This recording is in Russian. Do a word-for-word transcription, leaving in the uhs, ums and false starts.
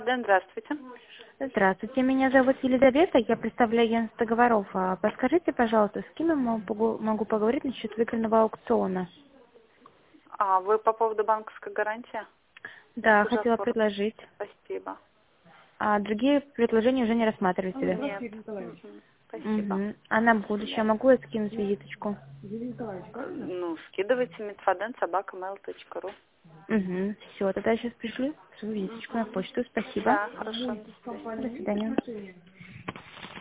Да, здравствуйте. Здравствуйте, меня зовут Елизавета, я представляю агентство договоров. А Подскажите, пожалуйста, с кем я могу, могу поговорить насчет выигранного аукциона? А вы по поводу банковской гарантии? Да, Уже хотела оформлено. предложить. Спасибо. А другие предложения уже не рассматриваете, да? Нет. Мгм. Спасибо. Угу. А на будущее могу я скинуть визиточку? Ну, скидывайте метфаден собака mail точка ру. Угу. Все, тогда я сейчас пришлю свою визиточку на почту. Спасибо. Да, хорошо. До свидания. До свидания.